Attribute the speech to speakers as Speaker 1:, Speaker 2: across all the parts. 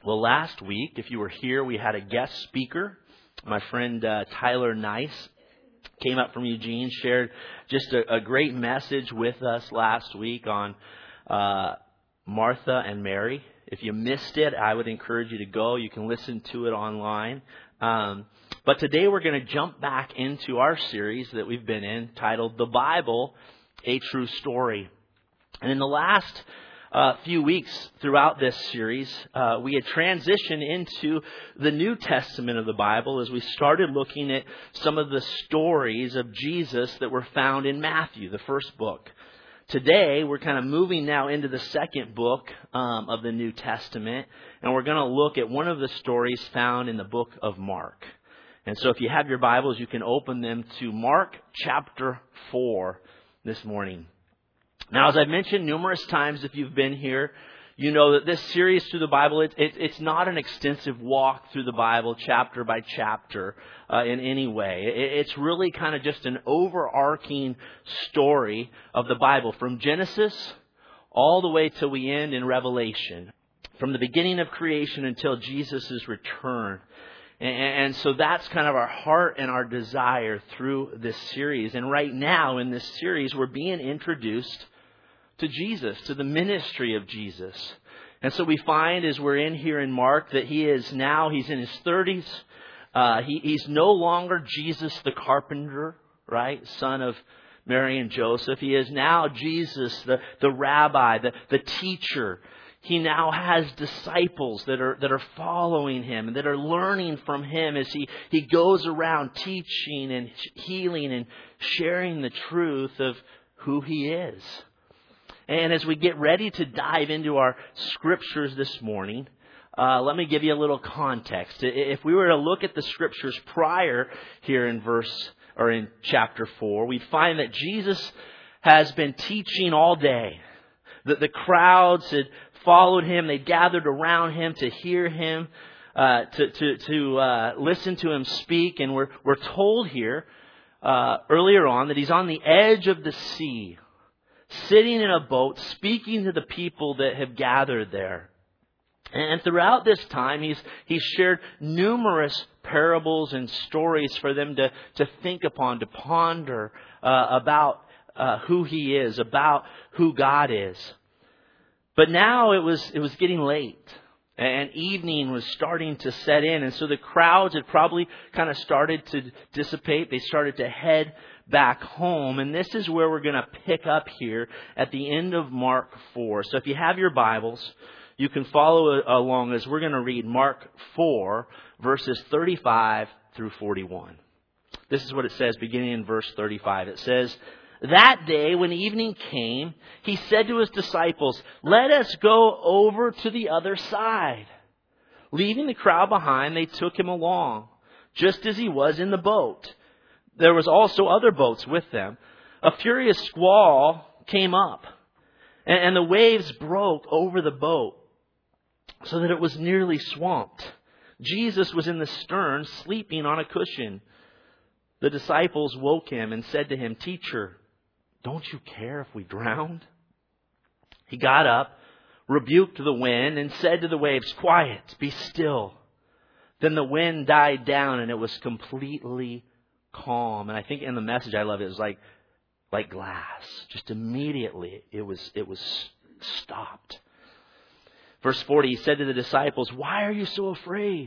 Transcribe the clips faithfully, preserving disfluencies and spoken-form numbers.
Speaker 1: Well, last week, if you were here, we had a guest speaker. My friend uh, Tyler Nice came up from Eugene, shared just a, a great message with us last week on uh, Martha and Mary. If you missed it, I would encourage you to go. You can listen to it online. Um, but today we're going to jump back into our series that we've been in, titled The Bible, A True Story. And in the last uh, few weeks throughout this series, uh, we had transitioned into the New Testament of the Bible as we started looking at some of the stories of Jesus that were found in Matthew, the first book. Today, we're kind of moving now into the second book um, of the New Testament, and we're going to look at one of the stories found in the book of Mark. And so if you have your Bibles, you can open them to Mark chapter four this morning. Now, as I've mentioned numerous times, if you've been here, you know that this series through the Bible, it, it, it's not an extensive walk through the Bible chapter by chapter uh, in any way. It, it's really kind of just an overarching story of the Bible from Genesis all the way till we end in Revelation, from the beginning of creation until Jesus' return. And, and so that's kind of our heart and our desire through this series. And right now in this series, we're being introduced to Jesus, to the ministry of Jesus. And so we find as we're in here in Mark that he is now, he's in his thirties. Uh, he, he's no longer Jesus the carpenter, right? Son of Mary and Joseph. He is now Jesus, the, the rabbi, the, the teacher. He now has disciples that are that are following him and that are learning from him as he, he goes around teaching and healing and sharing the truth of who he is. And as we get ready to dive into our scriptures this morning, uh, let me give you a little context. If we were to look at the scriptures prior here in verse or in chapter four, we'd find that Jesus has been teaching all day. That the crowds had followed him; they gathered around him to hear him, uh, to to to uh, listen to him speak. And we're we're told here uh, earlier on that he's on the edge of the sea, sitting in a boat, speaking to the people that have gathered there. And throughout this time, he's he's shared numerous parables and stories for them to, to think upon, to ponder uh, about uh, who he is, about who God is. But now it was it was getting late, and evening was starting to set in, and so the crowds had probably kind of started to dissipate. They started to head back home. And this is where we're going to pick up here at the end of Mark four. So if you have your Bibles, you can follow along as we're going to read Mark four, verses thirty-five through forty-one. This is what it says beginning in verse thirty-five. It says, "That day when evening came, he said to his disciples, 'Let us go over to the other side.' Leaving the crowd behind, they took him along, just as he was in the boat. There was also other boats with them. A furious squall came up, and the waves broke over the boat so that it was nearly swamped. Jesus was in the stern, sleeping on a cushion. The disciples woke him and said to him, 'Teacher, don't you care if we drowned?' He got up, rebuked the wind, and said to the waves, 'Quiet, be still.' Then the wind died down, and it was completely calm." And I think in the Message, I love it. It was like like glass. Just immediately, it was it was stopped. Verse forty, he said to the disciples, "Why are you so afraid?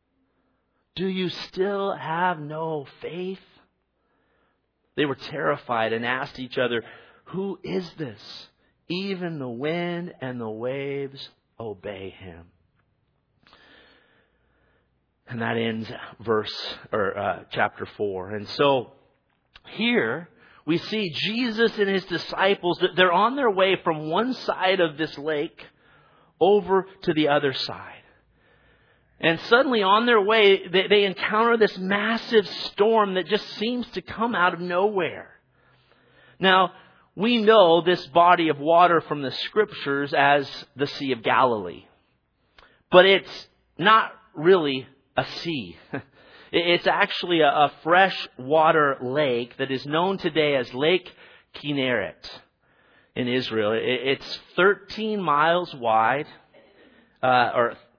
Speaker 1: Do you still have no faith?" They were terrified and asked each other, "Who is this? Even the wind and the waves obey him." And that ends verse or uh, chapter four. And so here we see Jesus and his disciples, that they're on their way from one side of this lake over to the other side. And suddenly on their way, they, they encounter this massive storm that just seems to come out of nowhere. Now, we know this body of water from the scriptures as the Sea of Galilee. But it's not really a sea. It's actually a, a freshwater lake that is known today as Lake Kinneret in Israel. It's thirteen miles wide, uh, or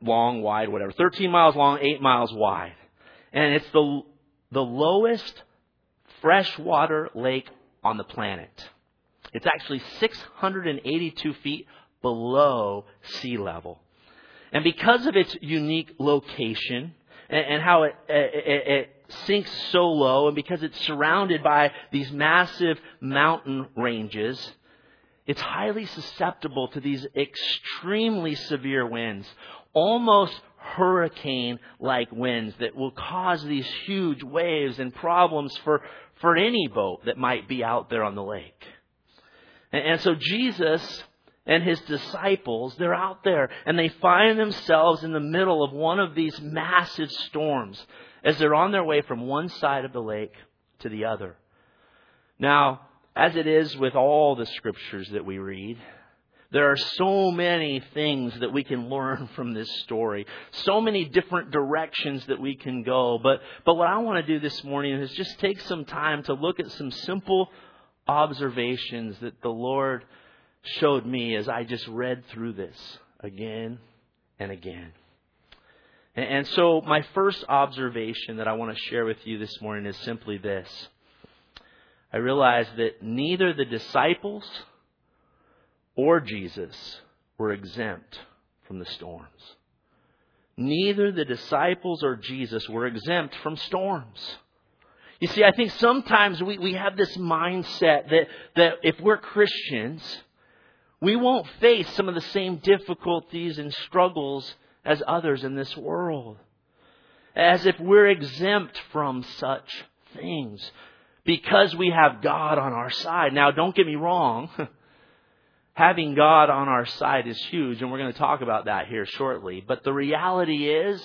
Speaker 1: long, wide, whatever. thirteen miles long, eight miles wide. And it's the, the lowest freshwater lake on the planet. It's actually six hundred eighty-two feet below sea level. And because of its unique location and, and how it, it, it sinks so low, and because it's surrounded by these massive mountain ranges, it's highly susceptible to these extremely severe winds, almost hurricane-like winds that will cause these huge waves and problems for, for any boat that might be out there on the lake. And, and so Jesus and His disciples, they're out there and they find themselves in the middle of one of these massive storms as they're on their way from one side of the lake to the other. Now, as it is with all the scriptures that we read, there are so many things that we can learn from this story. So many different directions that we can go. But, but what I want to do this morning is just take some time to look at some simple observations that the Lord showed me as I just read through this again and again. And, and so my first observation that I want to share with you this morning is simply this. I realized that neither the disciples or Jesus were exempt from the storms. Neither the disciples or Jesus were exempt from storms. You see, I think sometimes we, we have this mindset that, that if we're Christians, we won't face some of the same difficulties and struggles as others in this world. As if we're exempt from such things because we have God on our side. Now, don't get me wrong. Having God on our side is huge, and we're going to talk about that here shortly. But the reality is,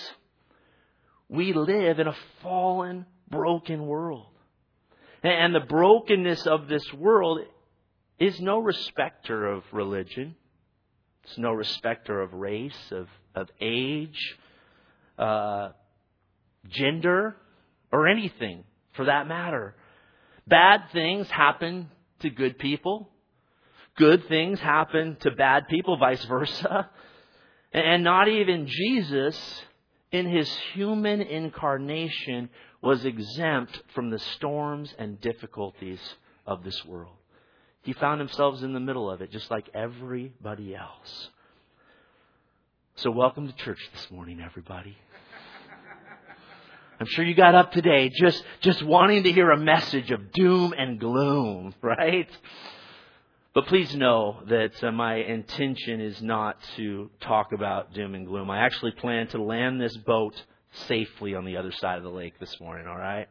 Speaker 1: we live in a fallen, broken world. And the brokenness of this world is no respecter of religion. It's no respecter of race, of, of age, uh, gender, or anything for that matter. Bad things happen to good people. Good things happen to bad people, vice versa. And not even Jesus, in His human incarnation, was exempt from the storms and difficulties of this world. He found Himself in the middle of it, just like everybody else. So welcome to church this morning, everybody. I'm sure you got up today just, just wanting to hear a message of doom and gloom, right? But please know that uh, my intention is not to talk about doom and gloom. I actually plan to land this boat safely on the other side of the lake this morning, all right?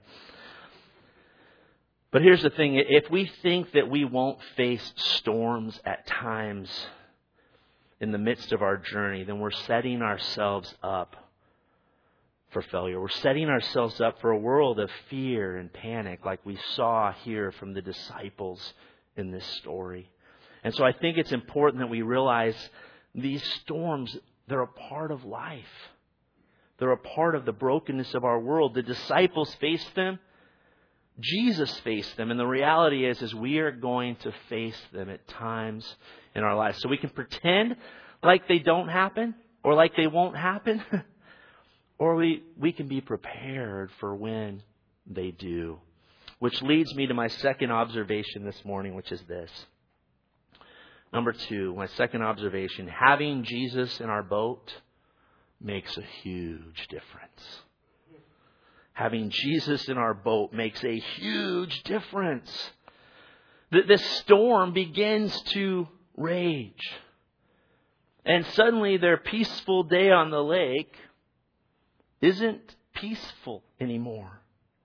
Speaker 1: But here's the thing. If we think that we won't face storms at times in the midst of our journey, then we're setting ourselves up for failure. We're setting ourselves up for a world of fear and panic like we saw here from the disciples in this story. And so I think it's important that we realize these storms, they're a part of life. They're a part of the brokenness of our world. The disciples faced them. Jesus faced them. And the reality is, is we are going to face them at times in our lives. So we can pretend like they don't happen or like they won't happen. Or we, we can be prepared for when they do. Which leads me to my second observation this morning, which is this. Number two, my second observation, having Jesus in our boat makes a huge difference. Having Jesus in our boat makes a huge difference. The, the storm begins to rage. And suddenly their peaceful day on the lake isn't peaceful anymore.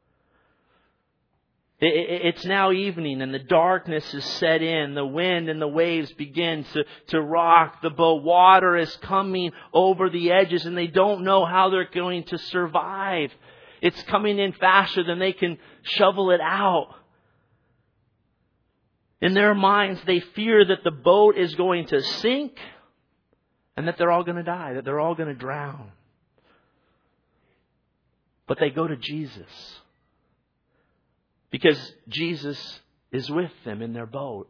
Speaker 1: It's now evening and the darkness is set in. The wind and the waves begin to, to rock the boat. Water is coming over the edges and they don't know how they're going to survive. It's coming in faster than they can shovel it out. In their minds, they fear that the boat is going to sink and that they're all going to die, that they're all going to drown. But they go to Jesus. Because Jesus is with them in their boat.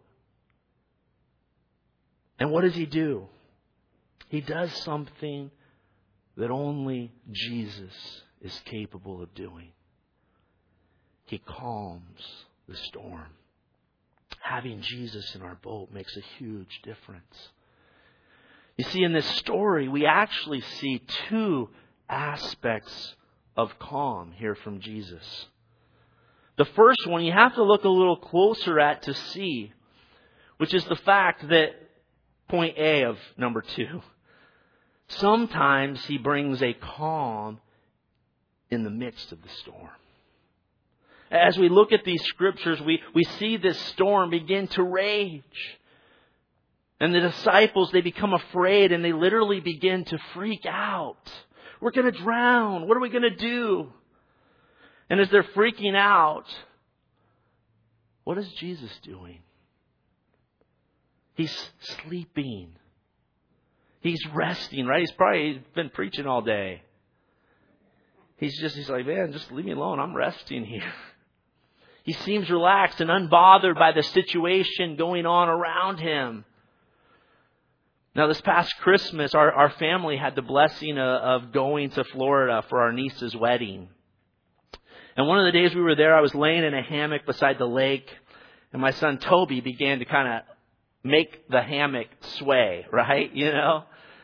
Speaker 1: And what does He do? He does something that only Jesus is capable of doing. He calms the storm. Having Jesus in our boat makes a huge difference. You see, in this story, we actually see two aspects of calm here from Jesus. The first one you have to look a little closer at to see, which is the fact that point A of number two, sometimes He brings a calm in the midst of the storm. As we look at these scriptures, we, we see this storm begin to rage. And the disciples, they become afraid and they literally begin to freak out. We're going to drown. What are we going to do? And as they're freaking out, what is Jesus doing? He's sleeping. He's resting, right? He's probably been preaching all day. He's just, he's like, man, just leave me alone. I'm resting here. He seems relaxed and unbothered by the situation going on around him. Now, this past Christmas, our, our family had the blessing of, of going to Florida for our niece's wedding. And one of the days we were there, I was laying in a hammock beside the lake, and my son Toby began to kind of make the hammock sway, right? You know?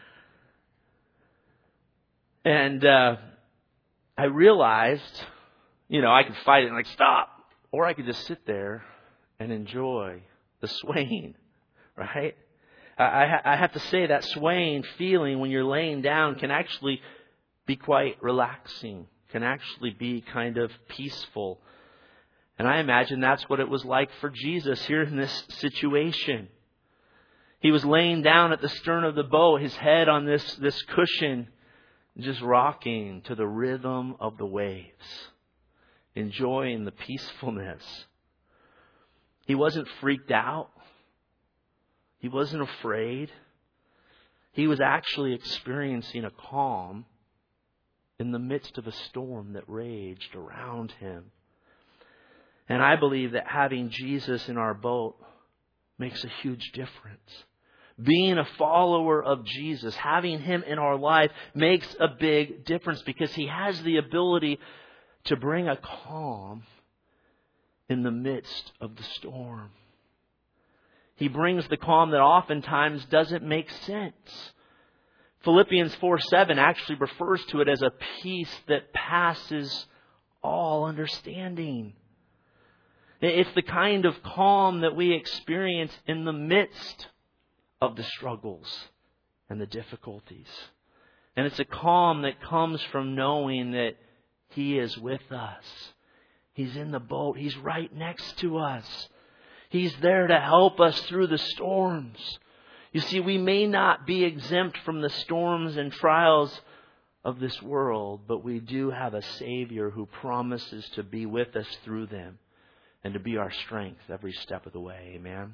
Speaker 1: And uh, I realized, you know, I could fight it and like, stop. Or I could just sit there and enjoy the swaying, right? I, I have to say that swaying feeling when you're laying down can actually be quite relaxing, can actually be kind of peaceful. And I imagine that's what it was like for Jesus here in this situation. He was laying down at the stern of the boat, his head on this, this cushion, just rocking to the rhythm of the waves, enjoying the peacefulness. He wasn't freaked out. He wasn't afraid. He was actually experiencing a calm in the midst of a storm that raged around him. And I believe that having Jesus in our boat makes a huge difference. Being a follower of Jesus, having Him in our life makes a big difference because He has the ability to bring a calm in the midst of the storm. He brings the calm that oftentimes doesn't make sense. Philippians four seven actually refers to it as a peace that passes all understanding. It's the kind of calm that we experience in the midst of the struggles and the difficulties. And it's a calm that comes from knowing that He is with us. He's in the boat. He's right next to us. He's there to help us through the storms. You see, we may not be exempt from the storms and trials of this world, but we do have a Savior who promises to be with us through them and to be our strength every step of the way. Amen.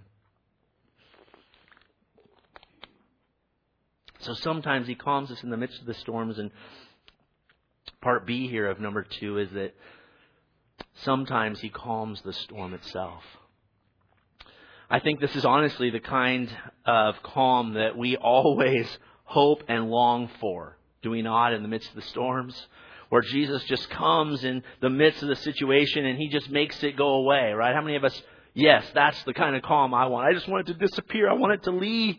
Speaker 1: So sometimes He calms us in the midst of the storms. And part B here of number two is that sometimes He calms the storm itself. I think this is honestly the kind of calm that we always hope and long for. Do we not, in the midst of the storms? Where Jesus just comes in the midst of the situation and He just makes it go away, right? How many of us, yes, that's the kind of calm I want. I just want it to disappear. I want it to leave.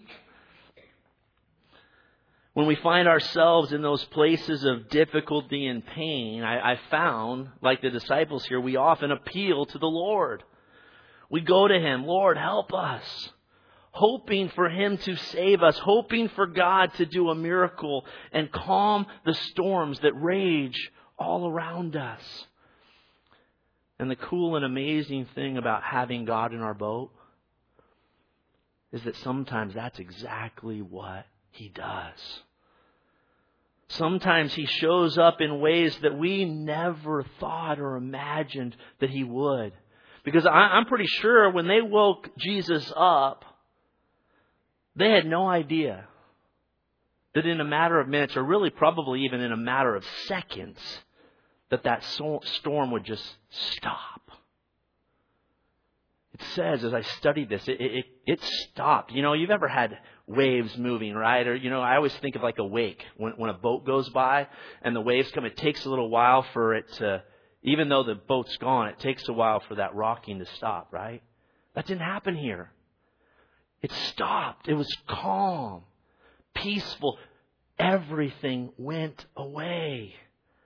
Speaker 1: When we find ourselves in those places of difficulty and pain, I, I found, like the disciples here, we often appeal to the Lord. We go to Him, Lord, help us. Hoping for Him to save us, hoping for God to do a miracle and calm the storms that rage all around us. And the cool and amazing thing about having God in our boat is that sometimes that's exactly what He does. Sometimes He shows up in ways that we never thought or imagined that He would. Because I'm pretty sure when they woke Jesus up, they had no idea that in a matter of minutes, or really probably even in a matter of seconds, that that storm would just stop. It says, as I studied this, it, it, it stopped. You know, you've ever had waves moving, right? Or, you know, I always think of like a wake. When, when a boat goes by and the waves come, it takes a little while for it to, even though the boat's gone, it takes a while for that rocking to stop, right? That didn't happen here. It stopped. It was calm, peaceful. Everything went away.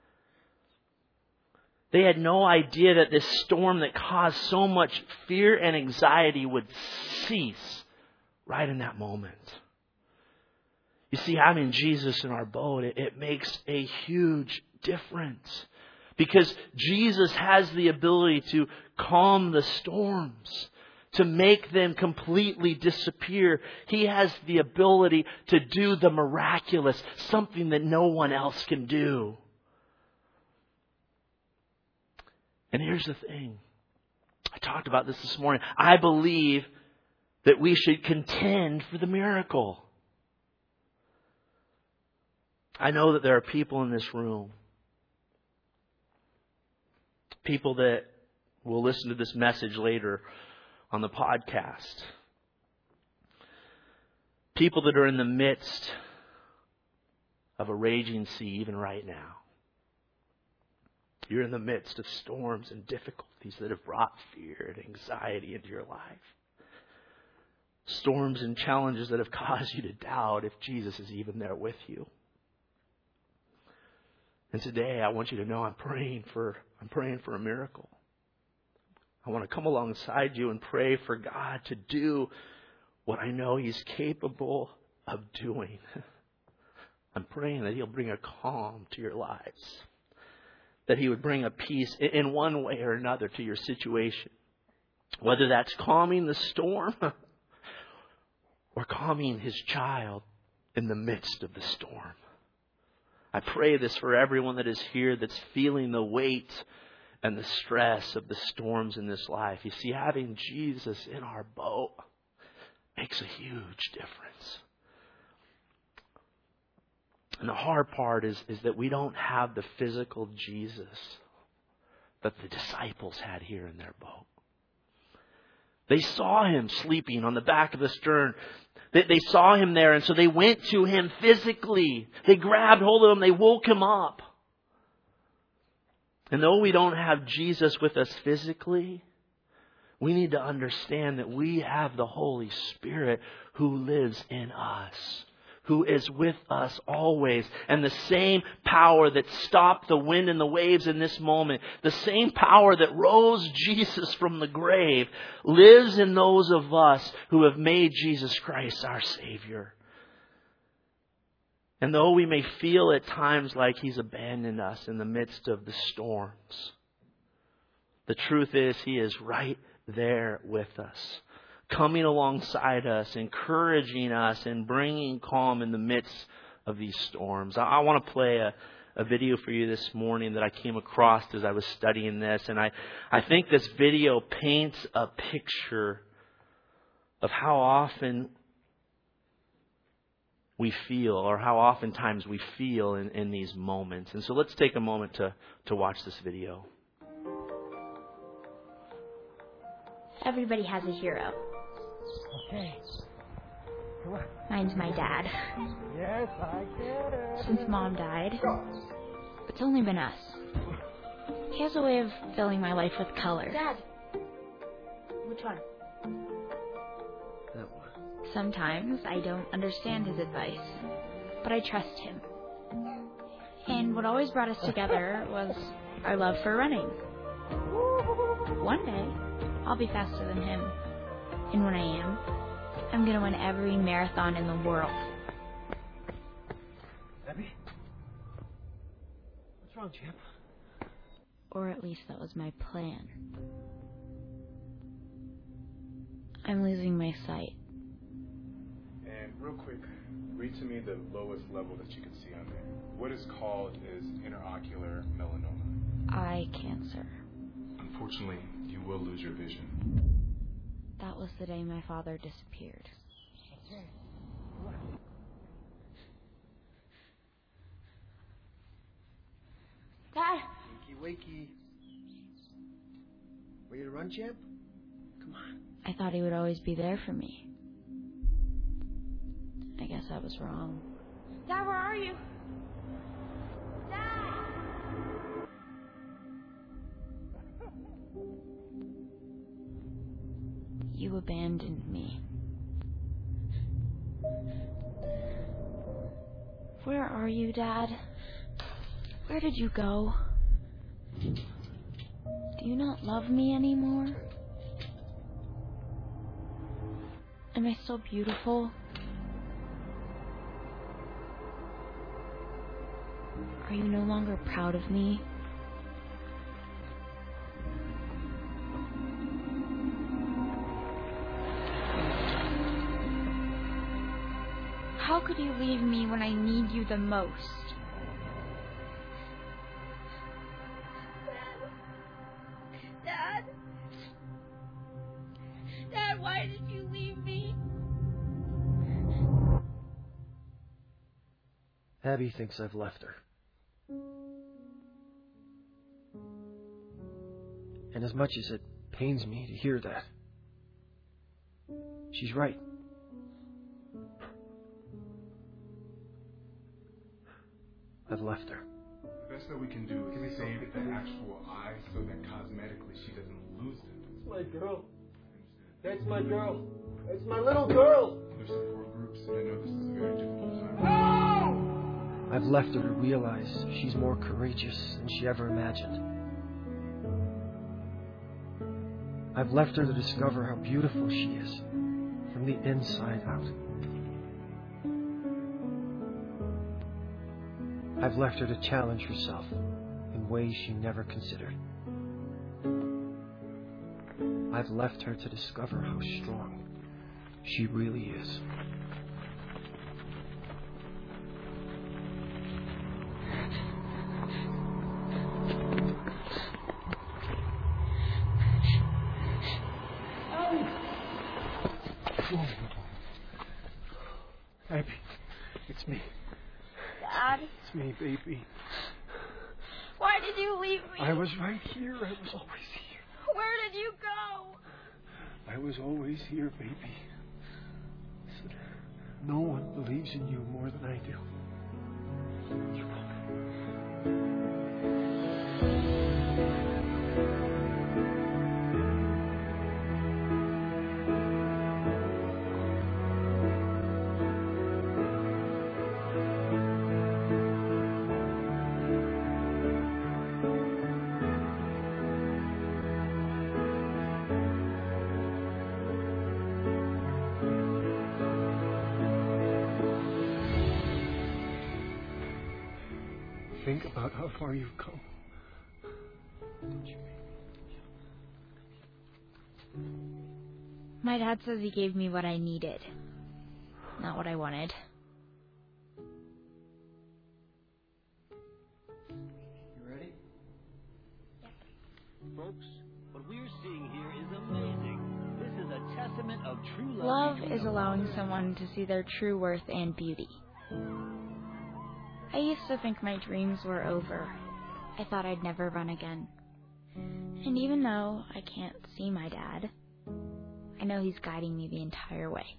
Speaker 1: They had no idea that this storm that caused so much fear and anxiety would cease right in that moment. You see, having Jesus in our boat, it, it makes a huge difference. Because Jesus has the ability to calm the storms, to make them completely disappear. He has the ability to do the miraculous, something that no one else can do. And here's the thing. I talked about this this morning. I believe that we should contend for the miracle. I know that there are people in this room, people that will listen to this message later on the podcast, people that are in the midst of a raging sea even right now. You're in the midst of storms and difficulties that have brought fear and anxiety into your life. Storms and challenges that have caused you to doubt if Jesus is even there with you. And today I want you to know I'm praying for I'm praying for a miracle. I want to come alongside you and pray for God to do what I know He's capable of doing. I'm praying that He'll bring a calm to your lives. That He would bring a peace in one way or another to your situation. Whether that's calming the storm or calming His child in the midst of the storm. I pray this for everyone that is here that's feeling the weight and the stress of the storms in this life. You see, having Jesus in our boat makes a huge difference. And the hard part is, is that we don't have the physical Jesus that the disciples had here in their boat. They saw Him sleeping on the back of the stern. They, they saw Him there, and so they went to Him physically. They grabbed hold of Him. They woke Him up. And though we don't have Jesus with us physically, we need to understand that we have the Holy Spirit who lives in us, who is with us always. And the same power that stopped the wind and the waves in this moment, the same power that rose Jesus from the grave, lives in those of us who have made Jesus Christ our Savior. And though we may feel at times like He's abandoned us in the midst of the storms, the truth is He is right there with us, coming alongside us, encouraging us, and bringing calm in the midst of these storms. I, I want to play a, a video for you this morning that I came across as I was studying this. And I, I think this video paints a picture of how often we feel, or how oftentimes we feel in, in these moments. And so let's take a moment to, to watch this video.
Speaker 2: Everybody has a hero.
Speaker 3: Okay. Come on.
Speaker 2: Mine's my dad.
Speaker 3: Yes, I get it.
Speaker 2: Since Mom died, it's only been us. He has a way of filling my life with color.
Speaker 4: Dad, which one?
Speaker 3: That one.
Speaker 2: Sometimes I don't understand his advice, but I trust him. And what always brought us together was our love for running. One day, I'll be faster than him. And when I am, I'm going to win every marathon in the world.
Speaker 3: Abby? What's wrong, champ?
Speaker 2: Or at least that was my plan. I'm losing my sight.
Speaker 5: And real quick, read to me the lowest level that you can see on there. What is called is interocular melanoma.
Speaker 2: Eye cancer.
Speaker 5: Unfortunately, you will lose your vision.
Speaker 2: That was the day my father disappeared.
Speaker 3: Okay. Come on.
Speaker 4: Dad,
Speaker 3: Wakey, wakey. Ready to run, champ? Come on.
Speaker 2: I thought he would always be there for me. guess I was wrong.
Speaker 4: Dad, where are you? Dad!
Speaker 2: You abandoned me. Where are you, Dad? Where did you go? Do you not love me anymore? Am I still beautiful? Are you no longer proud of me? How could you leave me when I need you the most?
Speaker 4: Dad? Dad, why did you leave me?
Speaker 3: Abby thinks I've left her. And as much as it pains me to hear that, she's right. I've left her.
Speaker 5: The best that we can do is save the actual eye so that cosmetically she doesn't lose it.
Speaker 3: That's my girl. That's my girl. That's my little girl.
Speaker 5: There's support groups, and I know this is a very difficult time.
Speaker 3: I've left her to realize she's more courageous than she ever imagined. I've left her to discover how beautiful she is from the inside out. I've left her to challenge herself in ways she never considered. I've left her to discover how strong she really is. Abby, it's me.
Speaker 4: Dad?
Speaker 3: It's me, baby.
Speaker 4: Why did you leave me?
Speaker 3: I was right here. I was always here.
Speaker 4: Where did you go?
Speaker 3: I was always here, baby. Listen, no one believes in you more than I do. You will. Think about how far you've come. Did you?
Speaker 2: My dad says he gave me what I needed, not what I wanted.
Speaker 3: You ready?
Speaker 6: Folks, what we're seeing here is amazing. This is a testament of true love.
Speaker 2: Love is allowing someone to see their true worth and beauty. I used to think my dreams were over. I thought I'd never run again. And even though I can't see my dad, I know he's guiding me the entire way.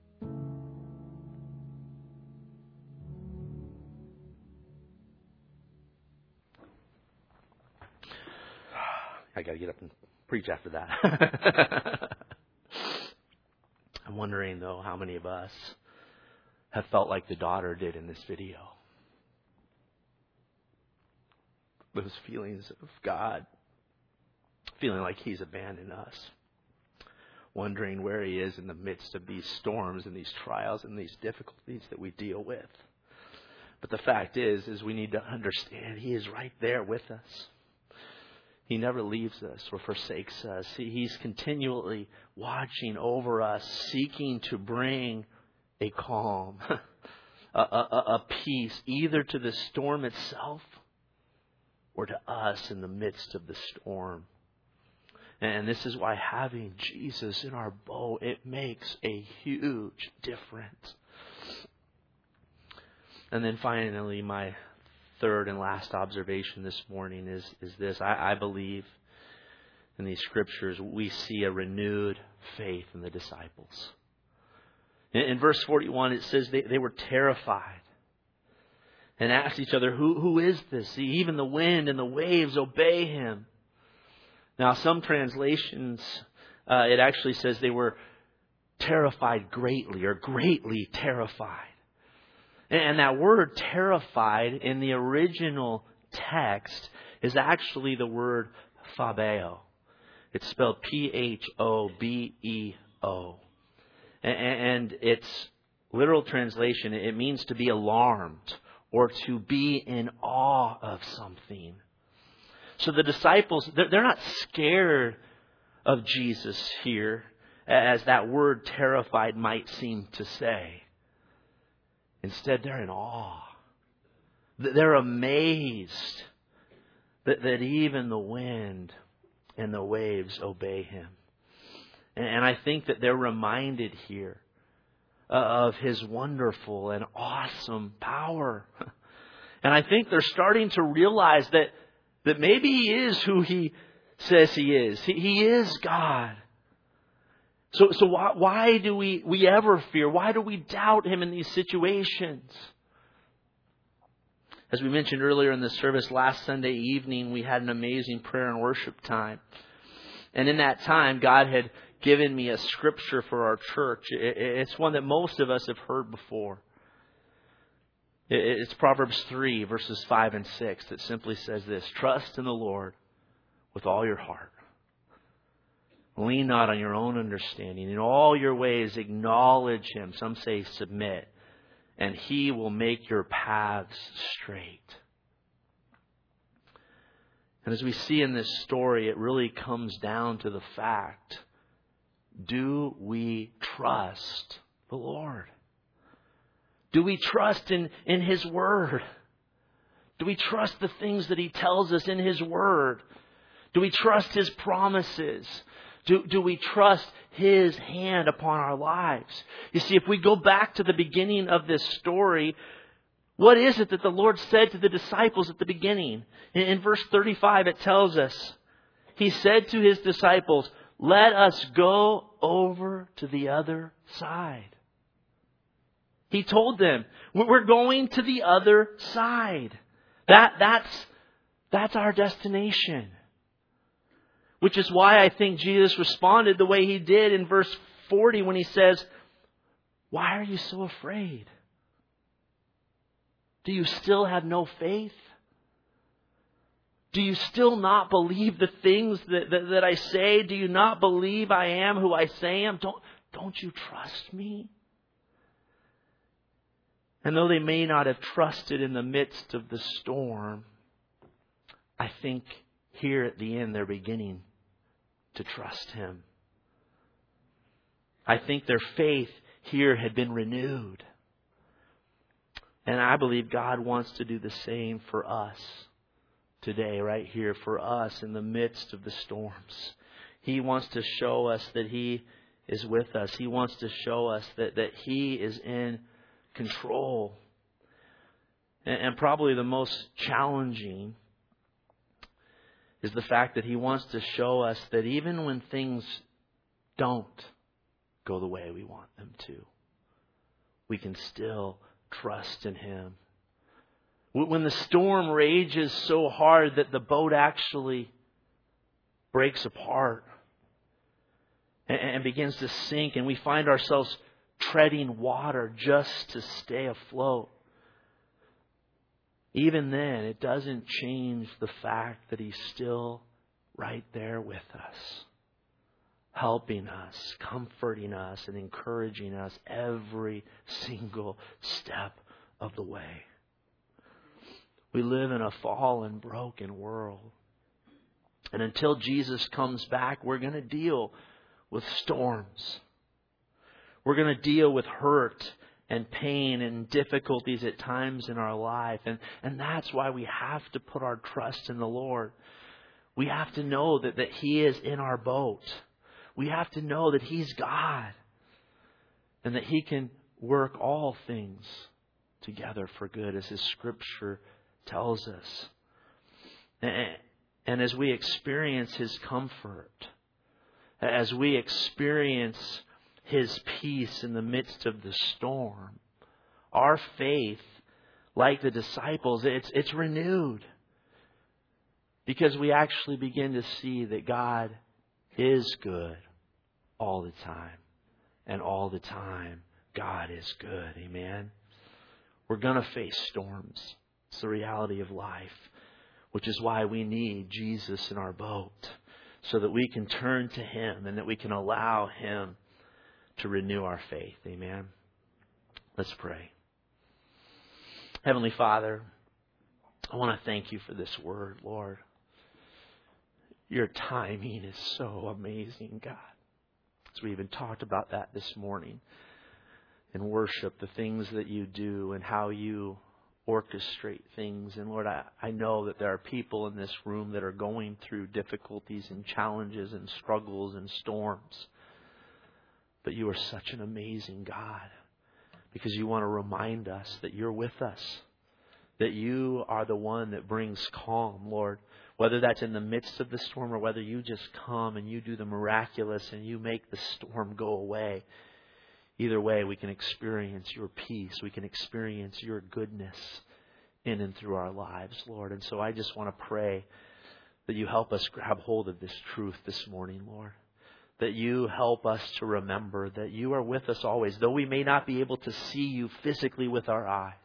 Speaker 1: I got to get up and preach after that. I'm wondering, though, how many of us have felt like the daughter did in this video. Those feelings of God, feeling like He's abandoned us, wondering where He is in the midst of these storms and these trials and these difficulties that we deal with. But the fact is, is we need to understand He is right there with us. He never leaves us or forsakes us. He, he's continually watching over us, seeking to bring a calm, a, a, a peace, either to the storm itself or to us in the midst of the storm. And this is why having Jesus in our boat, it makes a huge difference. And then finally, my third and last observation this morning is, is this. I, I believe in these scriptures we see a renewed faith in the disciples. In, in verse forty-one, it says they, they were terrified and asked each other, who, who is this? See, even the wind and the waves obey him. Now, some translations, uh, it actually says they were terrified greatly or greatly terrified. And that word terrified in the original text is actually the word phobeo. It's spelled P H O B E O. And its literal translation, it means to be alarmed or to be in awe of something. So the disciples, they're not scared of Jesus here, as that word terrified might seem to say. Instead, they're in awe. They're amazed that, that even the wind and the waves obey him. And I think that they're reminded here of his wonderful and awesome power. And I think they're starting to realize that, that maybe he is who he says he is. He, he is God. So, so why, why do we, we ever fear? Why do we doubt him in these situations? As we mentioned earlier in the service, last Sunday evening, we had an amazing prayer and worship time. And in that time, God had given me a scripture for our church. It's one that most of us have heard before. It's Proverbs three, verses five and six, that simply says this: trust in the Lord with all your heart. Lean not on your own understanding. In all your ways acknowledge him. Some say submit. And he will make your paths straight. And as we see in this story, it really comes down to the fact, do we trust the Lord? Do we trust in, in his word? Do we trust the things that he tells us in his word? Do we trust his promises? Do, do we trust his hand upon our lives? You see, if we go back to the beginning of this story, what is it that the Lord said to the disciples at the beginning? In, in verse thirty-five, it tells us, he said to his disciples, let us go over to the other side. He told them, we're going to the other side. That, that's, that's our destination. Which is why I think Jesus responded the way he did in verse forty when he says, why are you so afraid? Do you still have no faith? Do you still not believe the things that, that, that I say? Do you not believe I am who I say I am? Don't, don't you trust me? And though they may not have trusted in the midst of the storm, I think here at the end they're beginning to trust him. I think their faith here had been renewed. And I believe God wants to do the same for us today, right here, for us in the midst of the storms. He wants to show us that he is with us. He wants to show us that, that he is in control. And, and probably the most challenging is the fact that he wants to show us that even when things don't go the way we want them to, we can still trust in him. When the storm rages so hard that the boat actually breaks apart and begins to sink, and we find ourselves treading water just to stay afloat, even then, it doesn't change the fact that he's still right there with us, helping us, comforting us, and encouraging us every single step of the way. We live in a fallen, broken world. And until Jesus comes back, we're going to deal with storms. We're going to deal with hurt and pain and difficulties at times in our life. And, and that's why we have to put our trust in the Lord. We have to know that, that he is in our boat. We have to know that he's God. And that he can work all things together for good, as his scripture tells us. And, and as we experience his comfort, as we experience His peace in the midst of the storm. Our faith, like the disciples, it's, it's renewed. Because we actually begin to see that God is good all the time. And all the time, God is good. Amen. We're going to face storms. It's the reality of life. Which is why we need Jesus in our boat. So that we can turn to Him and that we can allow Him to renew our faith. Amen. Let's pray. Heavenly Father, I want to thank You for this word, Lord. Your timing is so amazing, God. As we even talked about that this morning in worship, the things that You do and how You orchestrate things. And Lord, I, I know that there are people in this room that are going through difficulties and challenges and struggles and storms. But You are such an amazing God because You want to remind us that You're with us. That You are the one that brings calm, Lord. Whether that's in the midst of the storm or whether You just come and You do the miraculous and You make the storm go away. Either way, we can experience Your peace. We can experience Your goodness in and through our lives, Lord. And so I just want to pray that You help us grab hold of this truth this morning, Lord. That You help us to remember that You are with us always. Though we may not be able to see You physically with our eyes,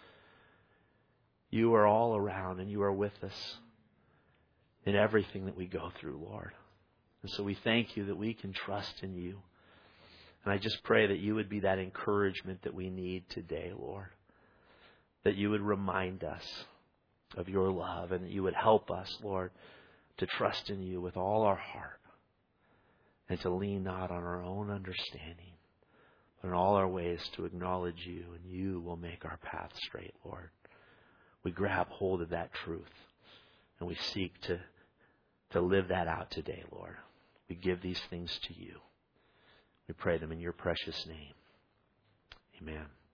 Speaker 1: You are all around and You are with us in everything that we go through, Lord. And so we thank You that we can trust in You. And I just pray that You would be that encouragement that we need today, Lord. That You would remind us of Your love and that You would help us, Lord, to trust in You with all our heart and to lean not on our own understanding, but in all our ways to acknowledge You, and You will make our path straight, Lord. We grab hold of that truth and we seek to, to live that out today, Lord. We give these things to You. We pray them in Your precious name. Amen.